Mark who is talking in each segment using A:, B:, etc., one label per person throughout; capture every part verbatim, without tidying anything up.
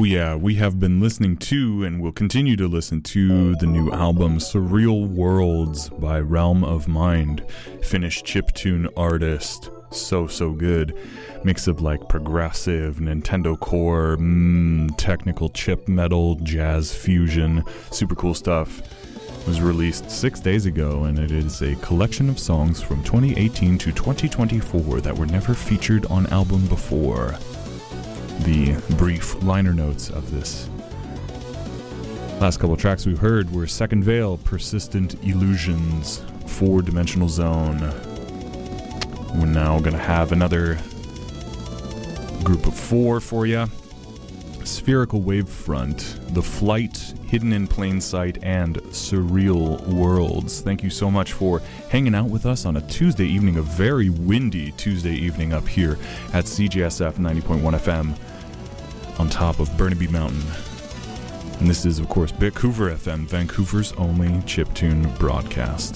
A: Oh yeah, we have been listening to and will continue to listen to the new album Surreal Worlds by Realm of Mind, Finnish chiptune artist. So, so good. Mix of like progressive, Nintendo core, mm, technical chip metal, jazz fusion, super cool stuff. It was released six days ago, and it is a collection of songs from twenty eighteen to twenty twenty-four that were never featured on album before. The brief liner notes of this. Last couple tracks we heard were Second Veil, Persistent Illusions, Four Dimensional Zone. We're now going to have another group of four for you. Spherical Wavefront, The Flight, Hidden in Plain Sight, and Surreal Worlds. Thank you so much for hanging out with us on a Tuesday evening, a very windy Tuesday evening up here at C J S F ninety point one F M on top of Burnaby Mountain. And this is, of course, Vancouver F M, Vancouver's only chiptune broadcast.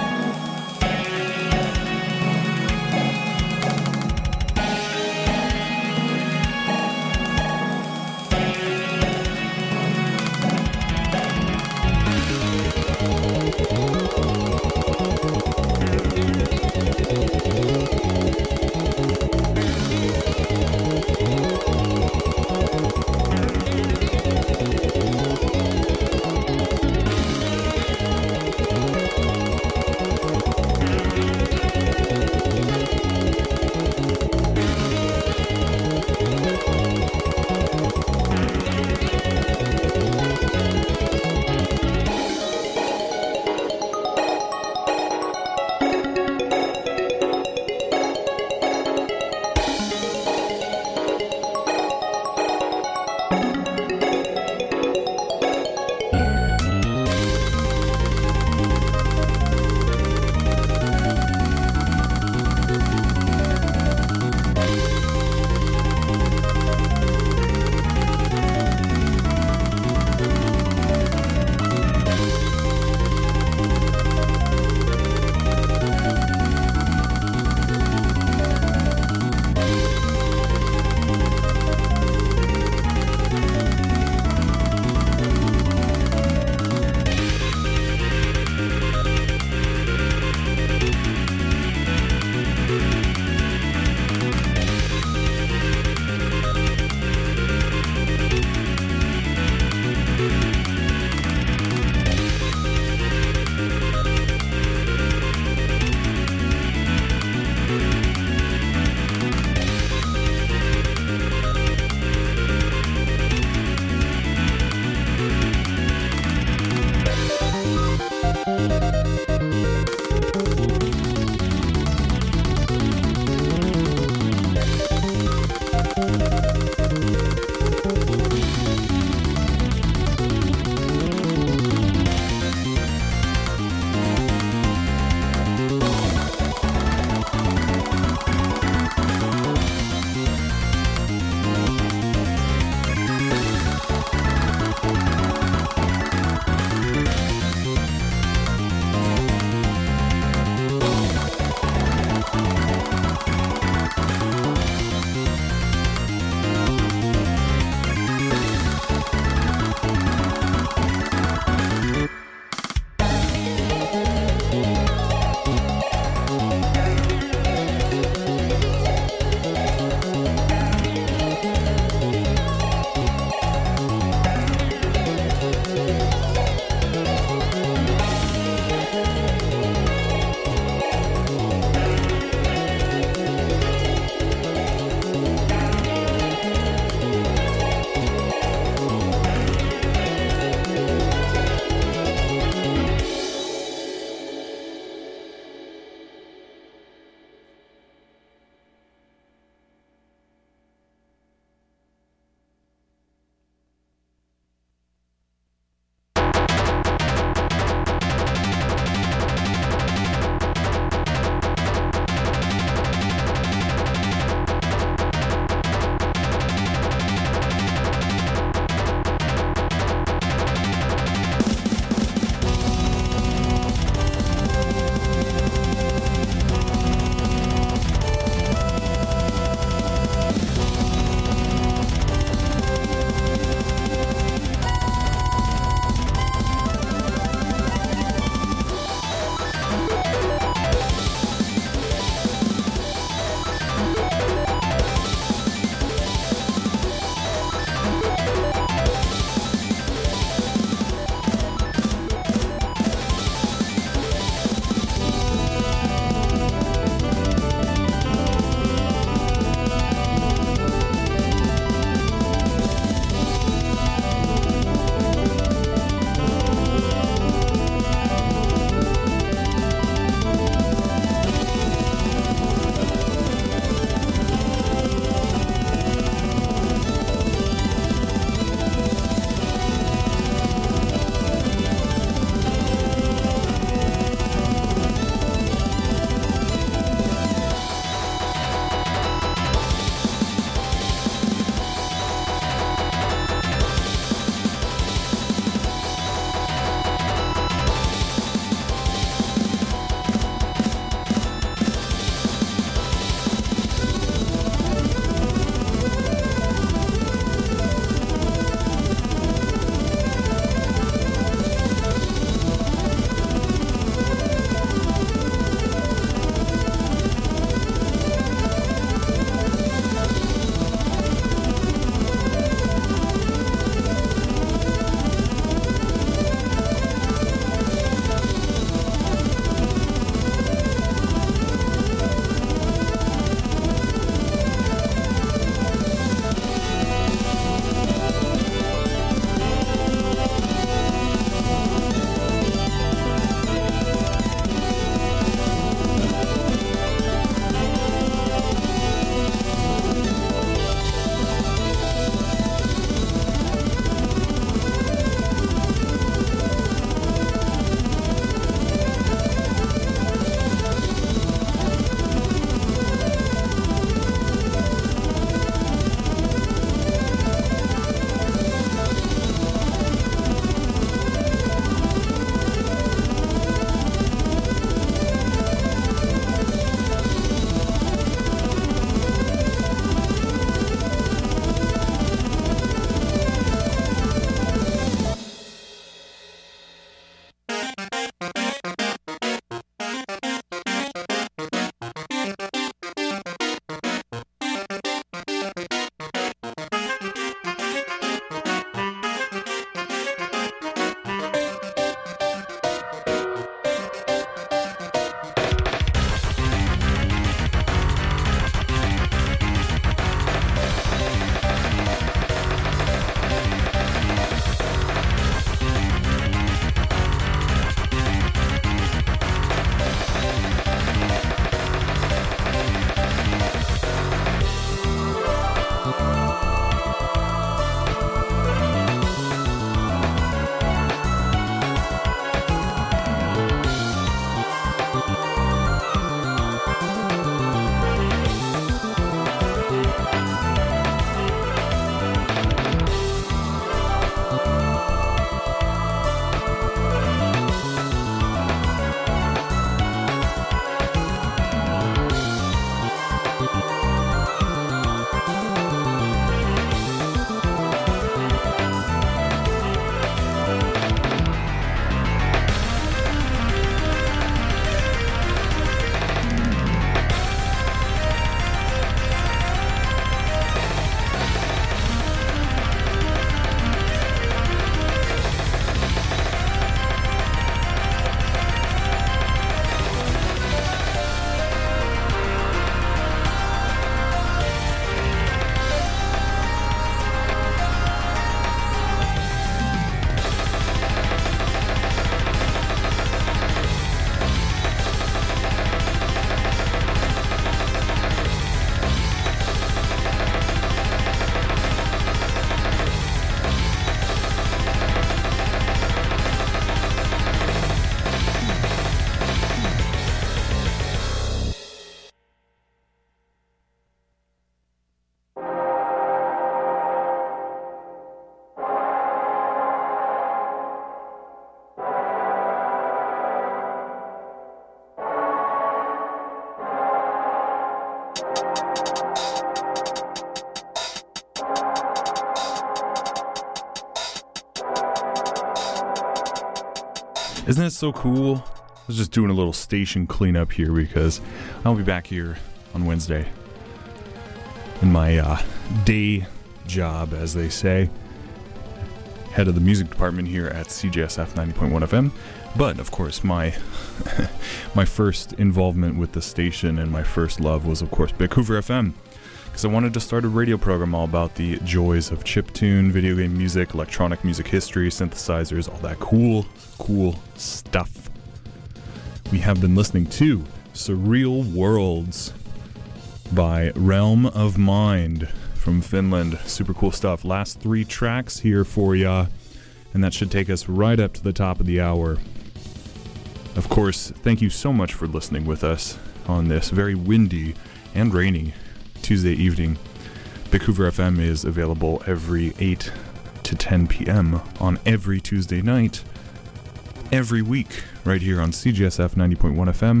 A: Isn't it so cool? I was just doing a little station cleanup here because I'll be back here on Wednesday in my uh, day job, as they say. Head of the music department here at C J S F ninety point one F M. But, of course, my my first involvement with the station and my first love was, of course, Big Hoover F M. Because I wanted to start a radio program all about the joys of chiptune, video game music, electronic music history, synthesizers, all that cool, cool stuff. We have been listening to Surreal Worlds by Realm of Mind from Finland. Super cool stuff. Last three tracks here for ya, and that should take us right up to the top of the hour. Of course, thank you so much for listening with us on this very windy and rainy Tuesday evening. Big Hoover F M is available every eight to ten p.m. on every Tuesday night, every week, right here on C G S F ninety point one F M.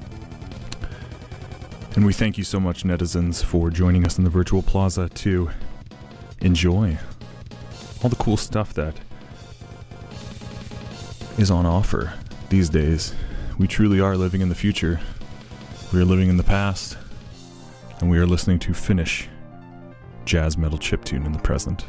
A: And we thank you so much, netizens, for joining us in the virtual plaza to enjoy all the cool stuff that is on offer these days. We truly are living in the future. We are living in the past. And we are listening to Finnish jazz metal chiptune in the present.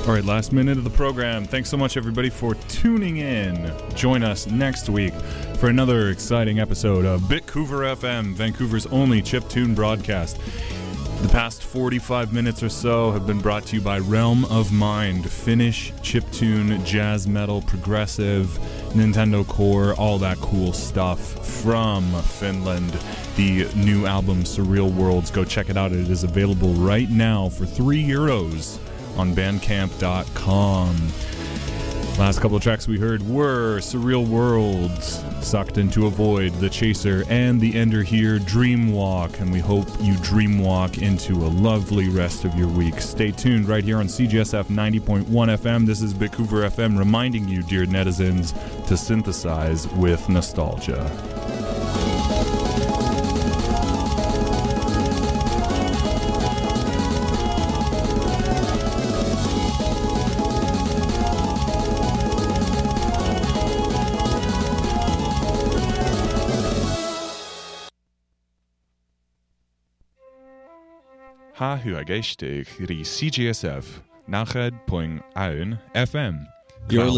A: All right, last minute of the program. Thanks so much, everybody, for tuning in. Join us next week for another exciting episode of Bitcouver F M, Vancouver's only chiptune broadcast. The past forty-five minutes or so have been brought to you by Realm of Mind, Finnish chiptune, jazz metal, progressive, Nintendo Core, all that cool stuff from Finland. The new album, Surreal Worlds, go check it out. It is available right now for three euros on bandcamp dot com. Last couple of tracks we heard were Surreal Worlds, Sucked Into a Void, The Chaser, and The Ender here, Dreamwalk. And we hope you dreamwalk into a lovely rest of your week. Stay tuned right here on C G S F ninety point one F M. This is Bitcouver F M reminding you, dear netizens, to synthesize with nostalgia. Ha huageistig ri C G S F ninety point one F M.
B: You're